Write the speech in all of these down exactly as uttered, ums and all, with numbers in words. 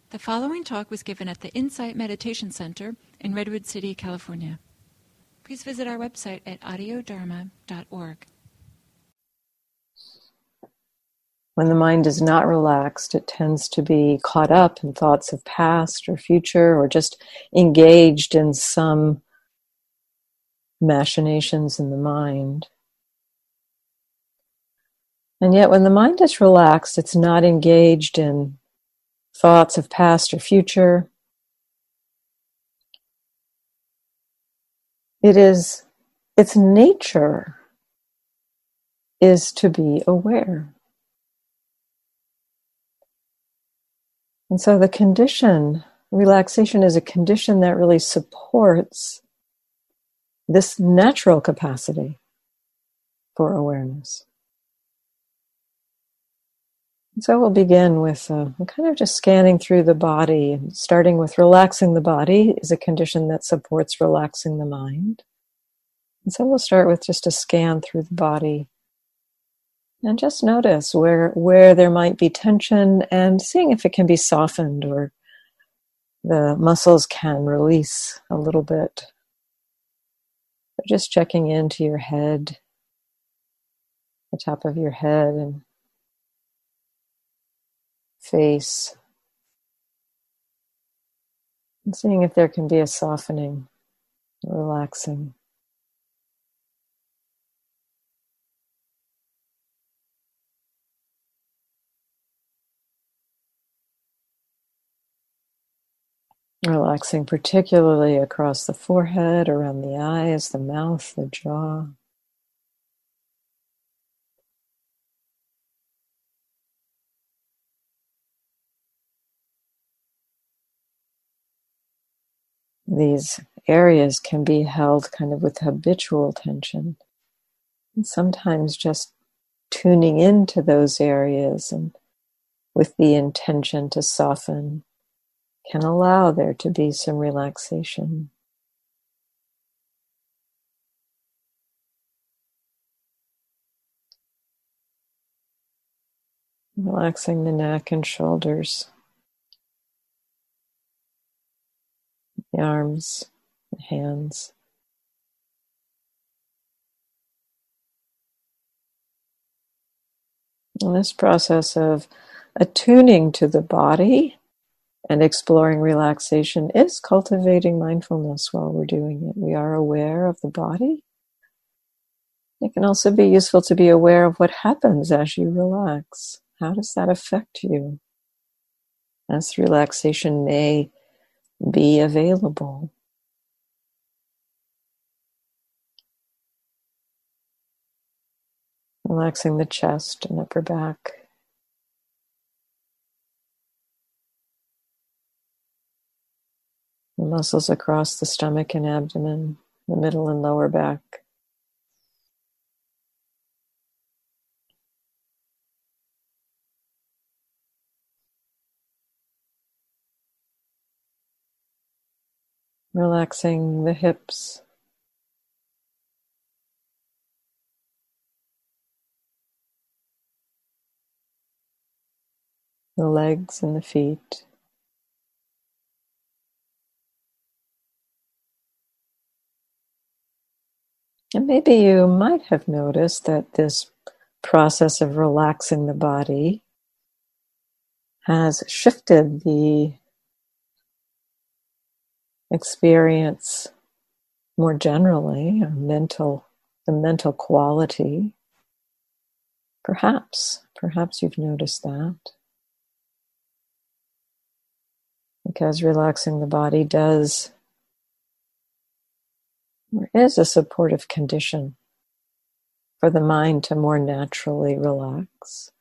The following talk was given at the Insight Meditation Center in Redwood City, California. Please visit our website at audio dharma dot org. When the mind is not relaxed, it tends to be caught up in thoughts of past or future, or just engaged in some machinations in the mind. And yet when the mind is relaxed, it's not engaged in thoughts of past or future. It is, its nature is to be aware. And so the condition, relaxation is a condition that really supports this natural capacity for awareness. And so we'll begin with uh, kind of just scanning through the body, and starting with relaxing the body is a condition that supports relaxing the mind. And so we'll start with just a scan through the body and just notice where, where there might be tension and seeing if it can be softened or the muscles can release a little bit. So just checking into your head, the top of your head and face, and seeing if there can be a softening, relaxing. Relaxing particularly across the forehead, around the eyes, the mouth, the jaw. These areas can be held kind of with habitual tension. And sometimes just tuning into those areas and with the intention to soften can allow there to be some relaxation. Relaxing the neck and shoulders, the arms, the hands. And this process of attuning to the body and exploring relaxation is cultivating mindfulness while we're doing it. We are aware of the body. It can also be useful to be aware of what happens as you relax. How does that affect you as relaxation may be available? Relaxing the chest and upper back. The muscles across the stomach and abdomen, the middle and lower back. Relaxing the hips. The legs and the feet. And maybe you might have noticed that this process of relaxing the body has shifted the experience more generally, or mental, the mental quality. Perhaps, perhaps you've noticed that. Because relaxing the body does, or is a supportive condition for the mind to more naturally relax.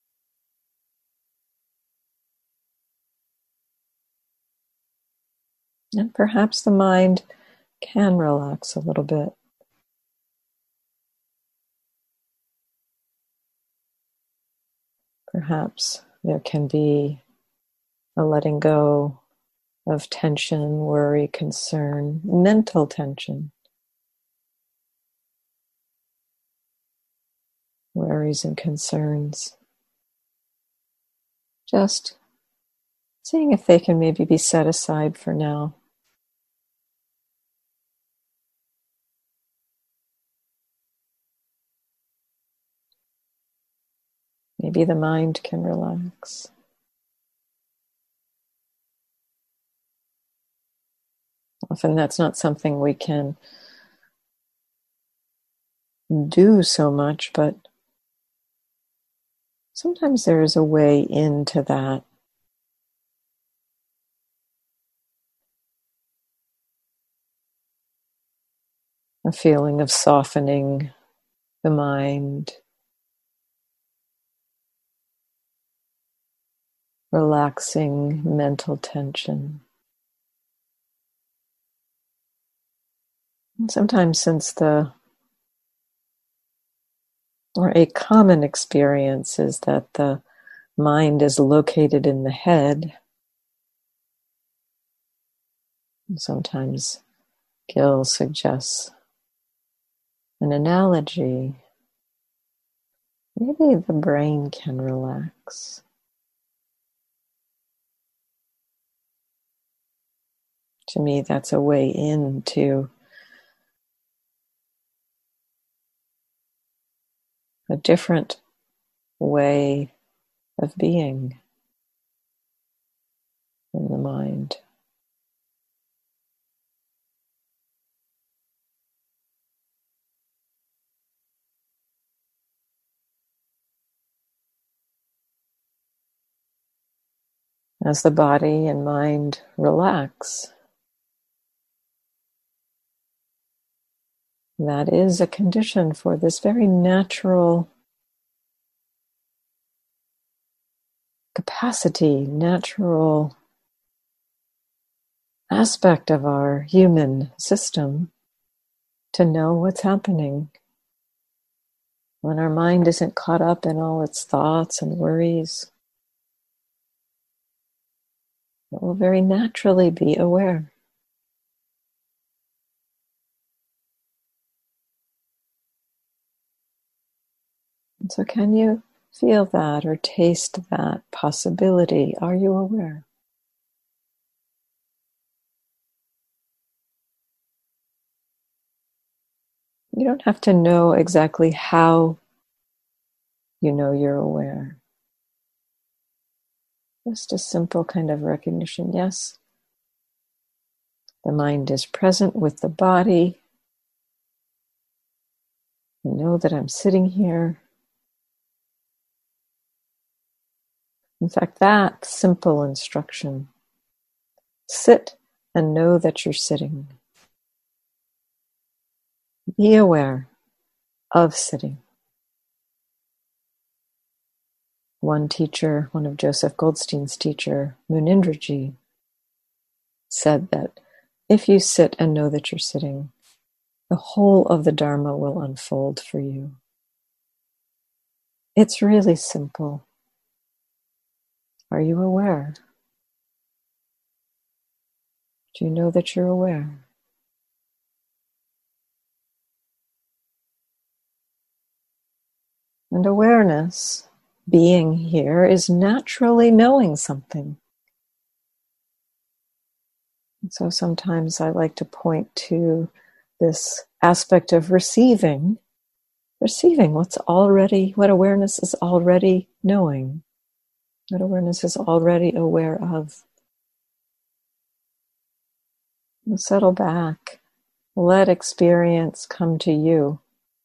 And perhaps the mind can relax a little bit. Perhaps there can be a letting go of tension, worry, concern, mental tension, worries and concerns. Just seeing if they can maybe be set aside for now. Maybe the mind can relax. Often that's not something we can do so much, but sometimes there is a way into that. A feeling of softening the mind, relaxing mental tension. And sometimes, since the, or a common experience is that the mind is located in the head, and sometimes Gil suggests an analogy. Maybe the brain can relax. To me, that's a way into a different way of being in the mind. As the body and mind relax, that is a condition for this very natural capacity, natural aspect of our human system to know what's happening. When our mind isn't caught up in all its thoughts and worries, it will very naturally be aware. And so can you feel that or taste that possibility? Are you aware? You don't have to know exactly how you know you're aware. Just a simple kind of recognition. Yes, the mind is present with the body. I know that I'm sitting here. In fact, that simple instruction, sit and know that you're sitting. Be aware of sitting. One teacher, one of Joseph Goldstein's teacher, Munindraji, said that if you sit and know that you're sitting, the whole of the Dharma will unfold for you. It's really simple. Are you aware? Do you know that you're aware? And awareness, being here, is naturally knowing something. And so sometimes I like to point to this aspect of receiving, receiving what's already, what awareness is already knowing, what awareness is already aware of. And settle back, let experience come to you.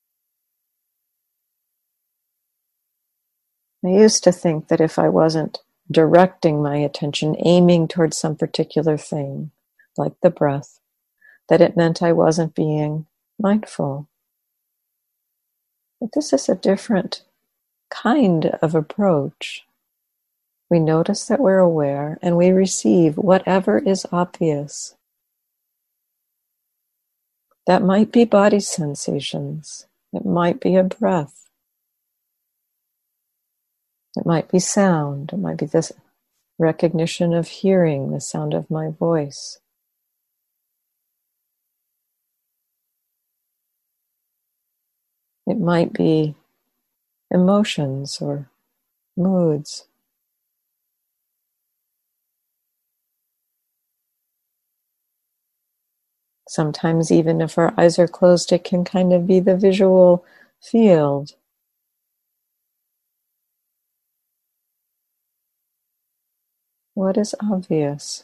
I used to think that if I wasn't directing my attention, aiming towards some particular thing, like the breath, that it meant I wasn't being mindful. But this is a different kind of approach. We notice that we're aware and we receive whatever is obvious. That might be body sensations. It might be a breath. It might be sound. It might be this recognition of hearing the sound of my voice. It might be emotions or moods. Sometimes even if our eyes are closed, it can kind of be the visual field. What is obvious?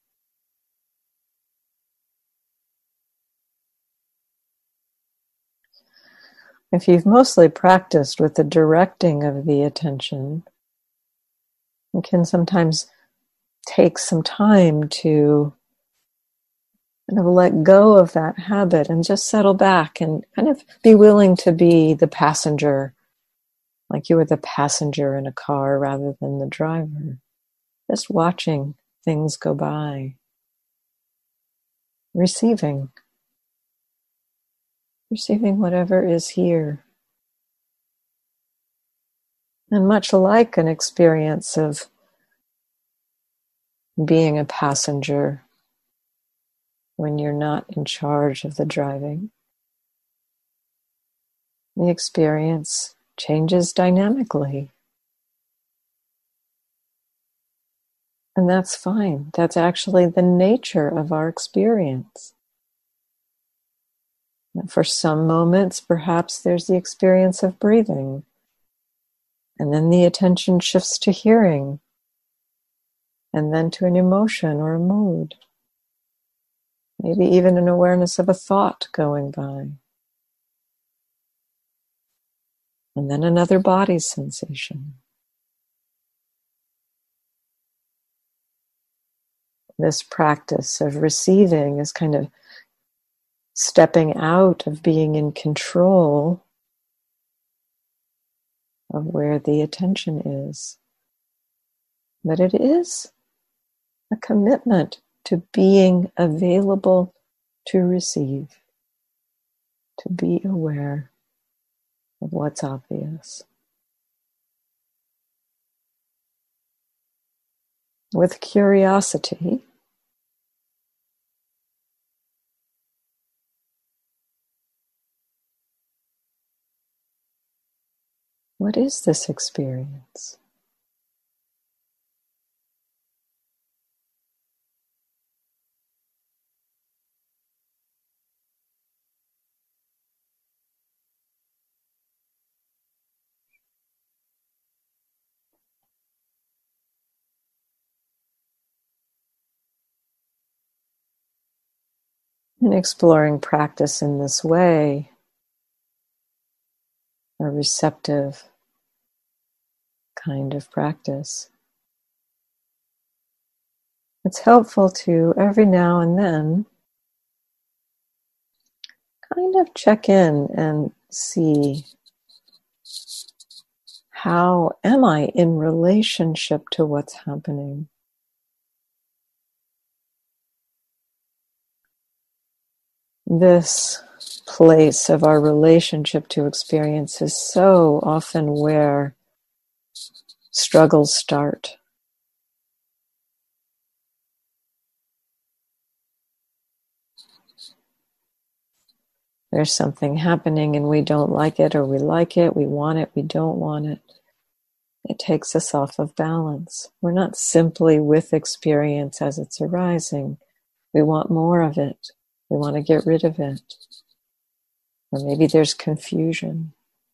If you've mostly practiced with the directing of the attention, it can sometimes take some time to kind of let go of that habit and just settle back and kind of be willing to be the passenger, like you were the passenger in a car rather than the driver, just watching things go by, receiving, receiving whatever is here. And much like an experience of being a passenger when you're not in charge of the driving, the experience changes dynamically. And that's fine. That's actually the nature of our experience. For some moments, perhaps there's the experience of breathing, and then the attention shifts to hearing, and then to an emotion or a mood. Maybe even an awareness of a thought going by. And then another body sensation. This practice of receiving is kind of stepping out of being in control of where the attention is. But it is a commitment to being available to receive, to be aware of what's obvious. With curiosity, what is this experience? And exploring practice in this way, a receptive kind of practice, it's helpful to every now and then kind of check in and see, how am I in relationship to what's happening? This place of our relationship to experience is so often where struggles start. There's something happening and we don't like it, or we like it, we want it, we don't want it. It takes us off of balance. We're not simply with experience as it's arising. We want more of it. We want to get rid of it. Or maybe there's confusion.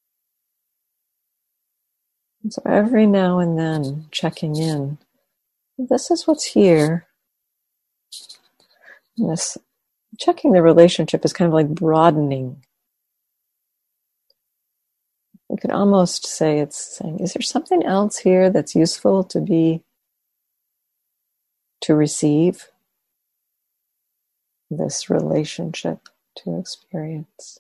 And so every now and then, checking in. This is what's here. And this checking the relationship is kind of like broadening. We could almost say it's saying, is there something else here that's useful to be, to receive this relationship to experience?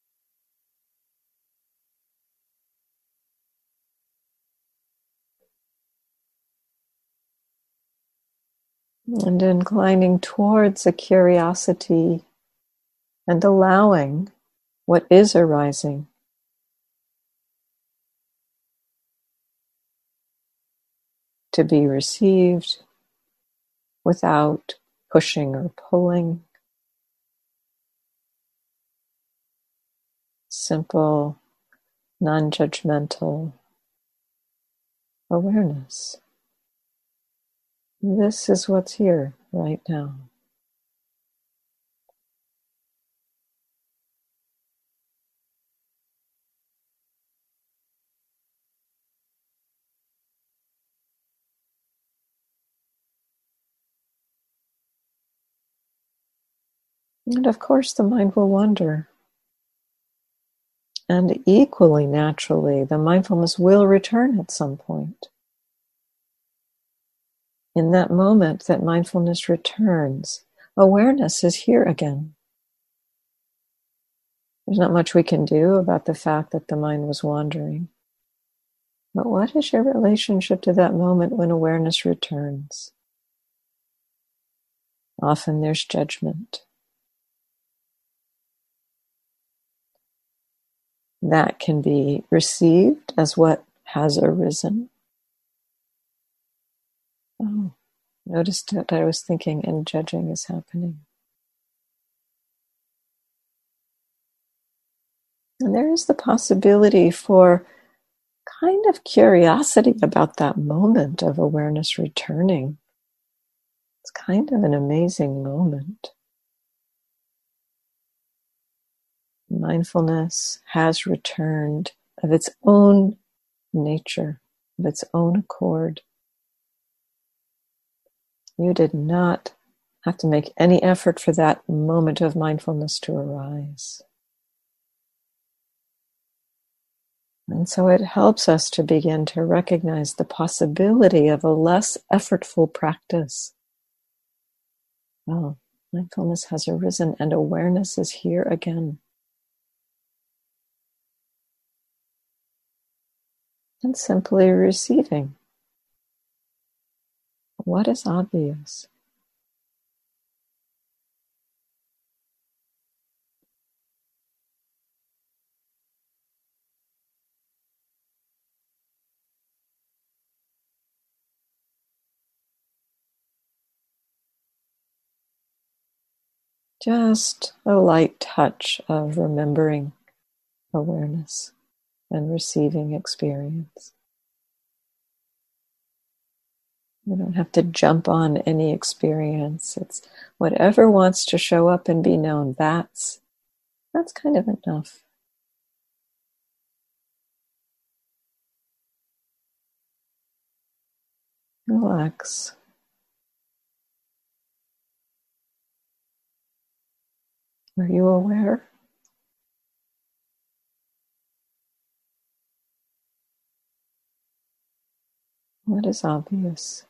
And inclining towards a curiosity and allowing what is arising to be received without pushing or pulling. Simple, non-judgmental awareness. This is what's here right now. And of course, the mind will wander. And equally naturally, the mindfulness will return at some point. In that moment that mindfulness returns, awareness is here again. There's not much we can do about the fact that the mind was wandering. But what is your relationship to that moment when awareness returns? Often there's judgment. That can be received as what has arisen. Oh, noticed that I was thinking and judging is happening. And there is the possibility for kind of curiosity about that moment of awareness returning. It's kind of an amazing moment. Mindfulness has returned of its own nature, of its own accord. You did not have to make any effort for that moment of mindfulness to arise. And so it helps us to begin to recognize the possibility of a less effortful practice. Oh, mindfulness has arisen and awareness is here again. And simply receiving what is obvious. Just a light touch of remembering awareness and receiving experience. We don't have to jump on any experience. It's whatever wants to show up and be known. That's, that's kind of enough. Relax. Are you aware? What is obvious?